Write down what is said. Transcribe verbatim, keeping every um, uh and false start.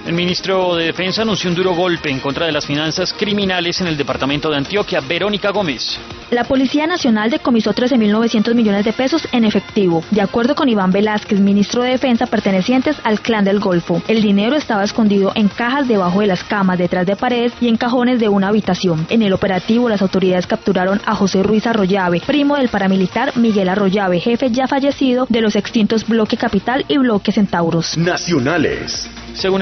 El ministro de Defensa anunció un duro golpe en contra de las finanzas criminales en el departamento de Antioquia. Verónica Gómez. La Policía Nacional decomisó trece mil novecientos millones de pesos en efectivo. De acuerdo con Iván Velázquez, ministro de Defensa, pertenecientes al Clan del Golfo. El dinero estaba escondido en cajas debajo de las camas, detrás de paredes y en cajones de una habitación. En el operativo, las autoridades capturaron a José Ruiz Arroyave, primo del paramilitar Miguel Arroyave, jefe ya fallecido de los extintos Bloque Capital y Bloque Centauros. Nacionales. Según